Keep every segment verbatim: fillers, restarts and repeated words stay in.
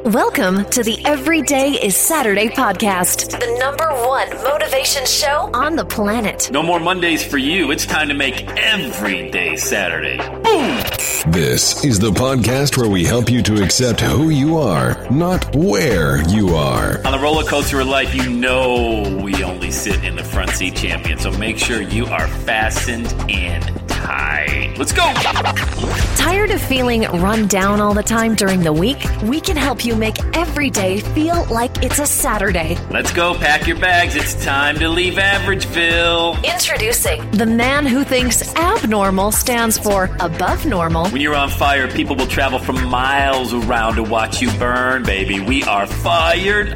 Welcome to the Everyday is Saturday podcast, the number one motivation show on the planet. No more Mondays for you. It's time to make every day Saturday. Boom! This is the podcast where we help you to accept who you are, not where you are. On the roller coaster of life, you know we only sit in the front seat, champion. So make sure you are fastened and tight. Let's go! Tired of feeling run down all the time during the week? We can help you make every day feel like it's a Saturday. Let's go, pack your bags. It's time to leave Averageville. Introducing the man who thinks abnormal stands for above normal. When you're on fire, people will travel from miles around to watch you burn, baby. We are fired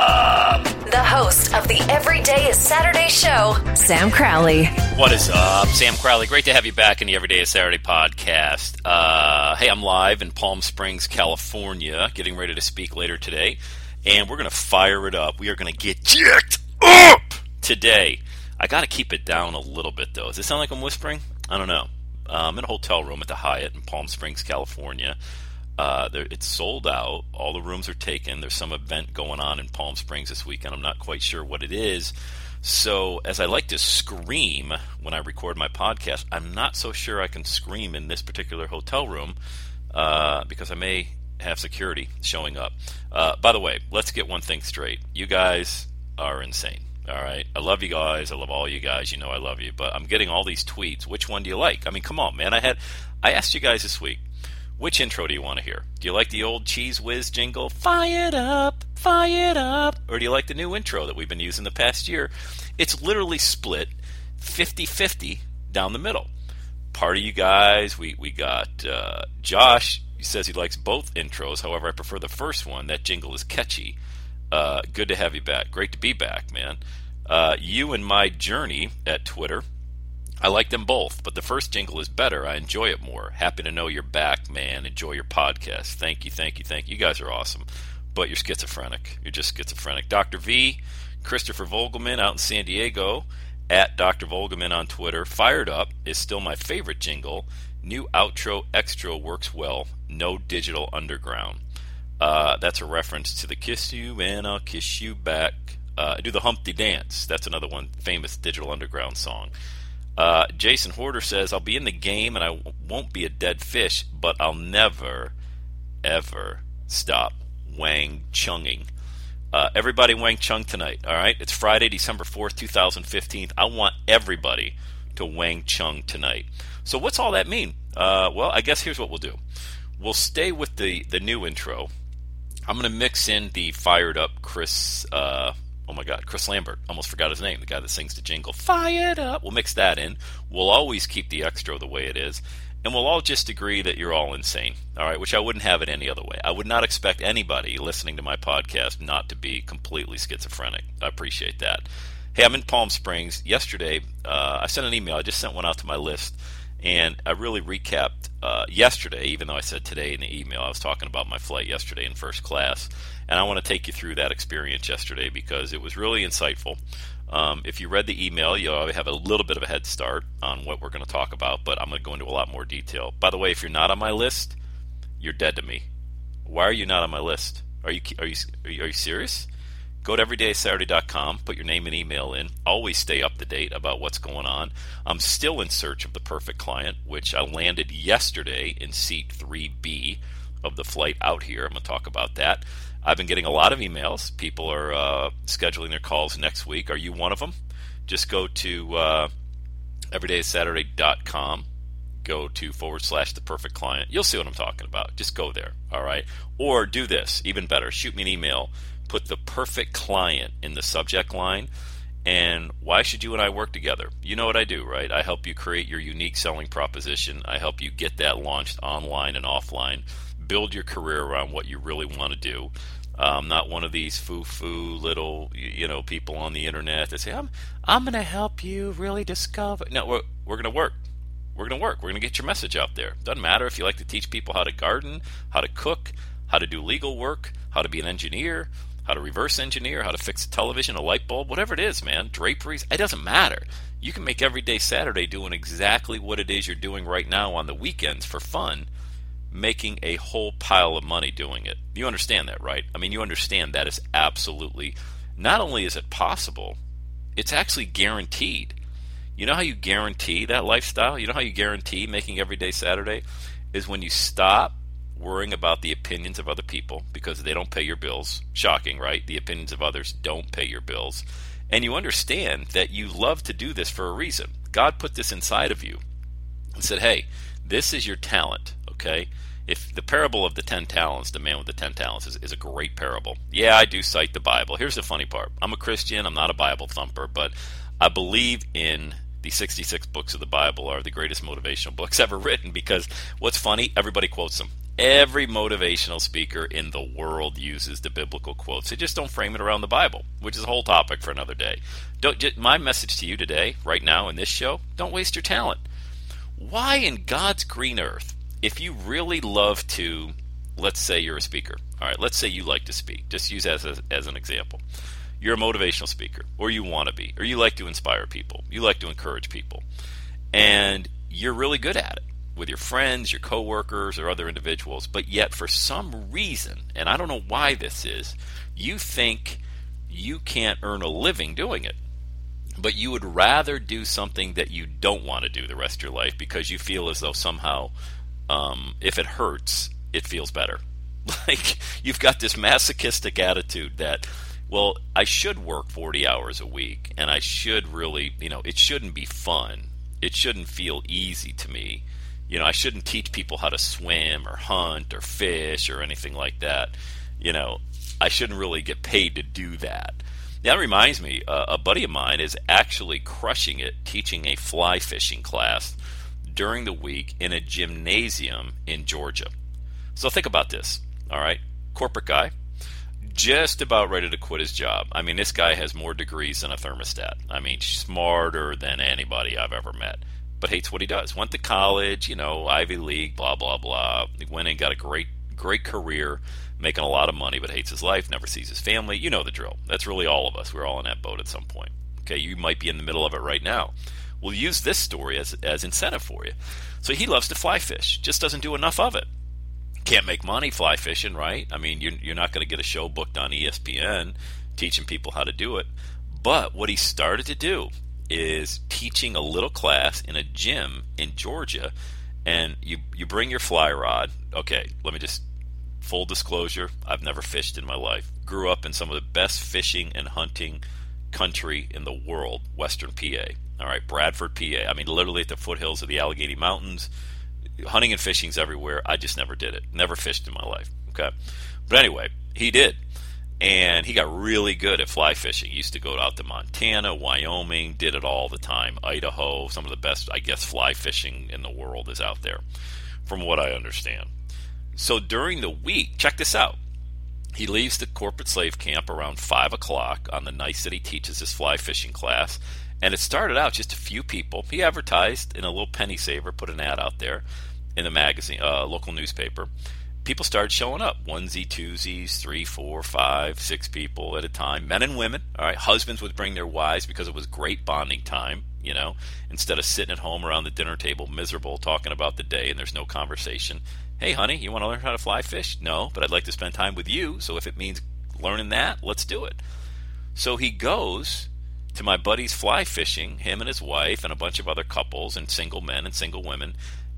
up. The host of the Everyday is Saturday show, Sam Crowley. What is up? Sam Crowley. Great to have you back in the Everyday is Saturday podcast. Uh, hey, I'm live in Palm Springs, California, getting ready to speak later today, and we're going to fire it up. We are going to get jacked up today. I got to keep it down a little bit, though. Does it sound like I'm whispering? I don't know. Uh, I'm in a hotel room at the Hyatt in Palm Springs, California. Uh, it's sold out. All the rooms are taken. There's some event going on in Palm Springs this weekend. I'm not quite sure what it is. So as I like to scream when I record my podcast, I'm not so sure I can scream in this particular hotel room uh, because I may have security showing up. Uh, by the way, let's get one thing straight. You guys are insane. All right. I love you guys. I love all you guys. You know I love you. But I'm getting all these tweets. Which one do you like? I mean, come on, man. I had I asked you guys this week, which intro do you want to hear? Do you like the old Cheese Whiz jingle, fire it up, fire it up? Or do you like the new intro that we've been using the past year? It's literally split fifty-fifty down the middle. Part of you guys, we, we got uh, Josh. He says he likes both intros. However, I prefer the first one. That jingle is catchy. Uh, good to have you back. Great to be back, man. Uh, you and My Journey at Twitter. I like them both, but the first jingle is better. I enjoy it more. Happy to know you're back, man. Enjoy your podcast. Thank you, thank you, thank you. You guys are awesome, but you're schizophrenic. You're just schizophrenic. Doctor V, Christopher Vogelman out in San Diego, at Doctor Vogelman on Twitter. Fired Up is still my favorite jingle. New outro extra works well. No digital underground. Uh, that's a reference to the Kiss You and I'll Kiss You Back. Uh, do the Humpty Dance. That's another one, famous Digital Underground song. Uh, Jason Horder says, I'll be in the game and I w- won't be a dead fish, but I'll never, ever stop Wang Chunging. Uh, everybody Wang Chung tonight, all right? It's Friday, December fourth, twenty fifteen. I want everybody to Wang Chung tonight. So what's all that mean? Uh, well, I guess here's what we'll do. We'll stay with the, the new intro. I'm going to mix in the fired up Chris, uh, oh my God, Chris Lambert. Almost forgot his name, the guy that sings the jingle. Fired up. We'll mix that in. We'll always keep the extra the way it is. And we'll all just agree that you're all insane, all right, which I wouldn't have it any other way. I would not expect anybody listening to my podcast not to be completely schizophrenic. I appreciate that. Hey, I'm in Palm Springs. Yesterday, uh, I sent an email. I just sent one out to my list. And I really recapped uh, yesterday, even though I said today in the email. I was talking about my flight yesterday in first class. And I want to take you through that experience yesterday because it was really insightful. Um, if you read the email, you'll have a little bit of a head start on what we're going to talk about, but I'm going to go into a lot more detail. By the way, if you're not on my list, you're dead to me. Why are you not on my list? Are you are you are you, are you serious? Go to everyday saturday dot com, put your name and email in. Always stay up to date about what's going on. I'm still in search of the perfect client, which I landed yesterday in seat three B of the flight out here. I'm going to talk about that. I've been getting a lot of emails. People are uh, scheduling their calls next week. Are you one of them? Just go to uh, everyday saturday dot com. Go to forward slash the perfect client. You'll see what I'm talking about. Just go there, all right? Or do this, even better. Shoot me an email. Put the perfect client in the subject line. And why should you and I work together? You know what I do, right? I help you create your unique selling proposition. I help you get that launched online and offline. Build your career around what you really want to do. I'm not one of these foo-foo little, you know, people on the internet that say, I'm I'm going to help you really discover. No, we're, we're going to work. We're going to work. We're going to get your message out there. Doesn't matter if you like to teach people how to garden, how to cook, how to do legal work, how to be an engineer, how to reverse engineer, how to fix a television, a light bulb, whatever it is, man, draperies, it doesn't matter. You can make every day Saturday doing exactly what it is you're doing right now on the weekends for fun making a whole pile of money doing it. You understand that, right? I mean, you understand that is absolutely, not only is it possible, it's actually guaranteed. You know how you guarantee that lifestyle? You know how you guarantee making every day Saturday? Is when you stop worrying about the opinions of other people because they don't pay your bills. Shocking, right? The opinions of others don't pay your bills. And you understand that you love to do this for a reason. God put this inside of you and said, hey, this is your talent, okay? If the parable of the ten talents, the man with the ten talents, is, is a great parable. Yeah, I do cite the Bible. Here's the funny part. I'm a Christian. I'm not a Bible thumper, but I believe in the sixty-six books of the Bible are the greatest motivational books ever written, because what's funny, everybody quotes them. Every motivational speaker in the world uses the biblical quotes. They just don't frame it around the Bible, which is a whole topic for another day. Don't. Just, my message to you today, right now in this show, don't waste your talent. Why in God's green earth, if you really love to, let's say you're a speaker. All right, let's say you like to speak. Just use that as, as an example. You're a motivational speaker, or you want to be, or you like to inspire people. You like to encourage people. And you're really good at it with your friends, your coworkers, or other individuals. But yet, for some reason, and I don't know why this is, you think you can't earn a living doing it. But you would rather do something that you don't want to do the rest of your life because you feel as though somehow, um, if it hurts, it feels better. Like, you've got this masochistic attitude that, well, I should work forty hours a week, and I should really, you know, it shouldn't be fun. It shouldn't feel easy to me. You know, I shouldn't teach people how to swim or hunt or fish or anything like that. You know, I shouldn't really get paid to do that. That reminds me, uh, a buddy of mine is actually crushing it teaching a fly fishing class during the week in a gymnasium in Georgia. So think about this, all right? Corporate guy, just about ready to quit his job. I mean, this guy has more degrees than a thermostat. I mean, smarter than anybody I've ever met, but hates what he does. Went to college, you know, Ivy League, blah, blah, blah. He went and got a great, great career, making a lot of money, but hates his life, never sees his family. You know the drill. That's really all of us. We're all in that boat at some point. Okay, you might be in the middle of it right now. We'll use this story as as incentive for you. So he loves to fly fish, just doesn't do enough of it. Can't make money fly fishing, right? I mean, you're, you're not going to get a show booked on E S P N teaching people how to do it. But what he started to do is teaching a little class in a gym in Georgia, and you you bring your fly rod. Okay, let me just, full disclosure, I've never fished in my life. Grew up in some of the best fishing and hunting country in the world, Western P A. All right, Bradford, P A. I mean, literally at the foothills of the Allegheny Mountains. Hunting and fishing's everywhere. I just never did it. Never fished in my life. Okay, but anyway, he did, and he got really good at fly fishing. He used to go out to Montana, Wyoming, did it all the time. Idaho, some of the best, I guess, fly fishing in the world is out there, from what I understand. So during the week, check this out. He leaves the corporate slave camp around five o'clock on the nights that he teaches his fly fishing class. And it started out just a few people. He advertised in a little penny saver, put an ad out there in the magazine, uh, local newspaper. People started showing up. Onesie, twosies, three, four, five, six people at a time. Men and women. All right. Husbands would bring their wives because it was great bonding time, you know, instead of sitting at home around the dinner table miserable talking about the day and there's no conversation. Hey, honey, you want to learn how to fly fish? No, but I'd like to spend time with you. So if it means learning that, let's do it. So he goes to my buddy's fly fishing, him and his wife and a bunch of other couples and single men and single women.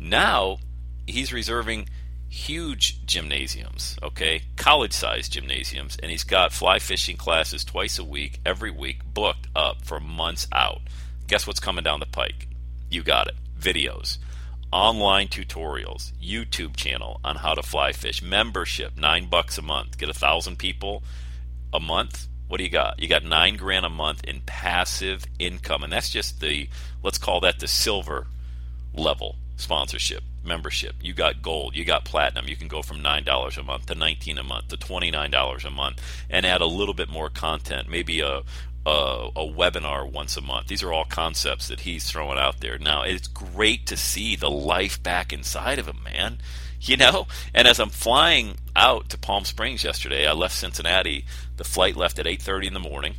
Now he's reserving huge gymnasiums, okay, college-sized gymnasiums, and he's got fly fishing classes twice a week, every week, booked up for months out. Guess what's coming down the pike? You got it. Videos. Online tutorials, YouTube channel on how to fly fish, membership, nine bucks a month, get a thousand people a month. What do you got? You got nine grand a month in passive income, and that's just the, let's call that the silver level sponsorship, membership. You got gold, you got platinum. You can go from nine dollars a month to nineteen dollars a month to twenty-nine dollars a month and add a little bit more content, maybe a A, a webinar once a month. These are all concepts that he's throwing out there. Now, it's great to see the life back inside of him, man. You know? And as I'm flying out to Palm Springs yesterday, I left Cincinnati. The flight left at eight thirty in the morning.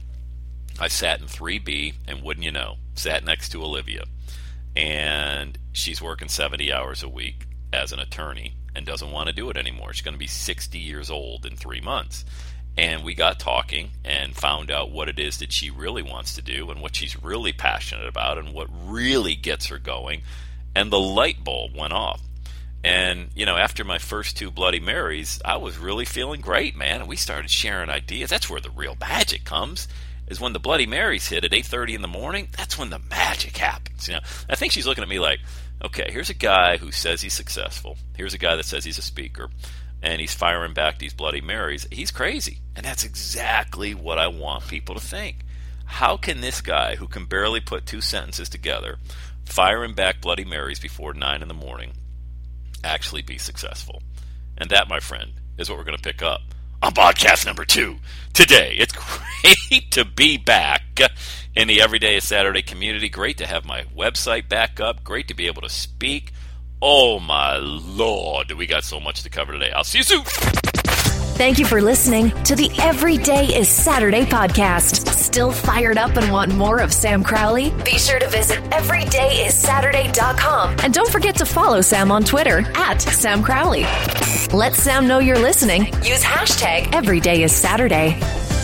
I sat in three B, and wouldn't you know, sat next to Olivia. And she's working seventy hours a week as an attorney. and doesn't want to do it anymore. She's going to be sixty years old in three months. And we got talking and found out what it is that she really wants to do and what she's really passionate about and what really gets her going. And the light bulb went off. And, you know, after my first two Bloody Marys, I was really feeling great, man. And we started sharing ideas. That's where the real magic comes, is when the Bloody Marys hit at eight thirty in the morning. That's when the magic happens. You know, I think she's looking at me like, okay, here's a guy who says he's successful. Here's a guy that says he's a speaker. And he's firing back these Bloody Marys. He's crazy. And that's exactly what I want people to think. How can this guy, who can barely put two sentences together, firing back Bloody Marys before nine in the morning, actually be successful? And that, my friend, is what we're going to pick up on podcast number two today. It's great to be back in the Everyday is Saturday community. Great to have my website back up. Great to be able to speak. Oh, my Lord, we got so much to cover today. I'll see you soon. Thank you for listening to the Everyday is Saturday podcast. Still fired up and want more of Sam Crowley? Be sure to visit everyday is saturday dot com. And don't forget to follow Sam on Twitter at Sam Crowley. Let Sam know you're listening. Use hashtag Everyday is Saturday.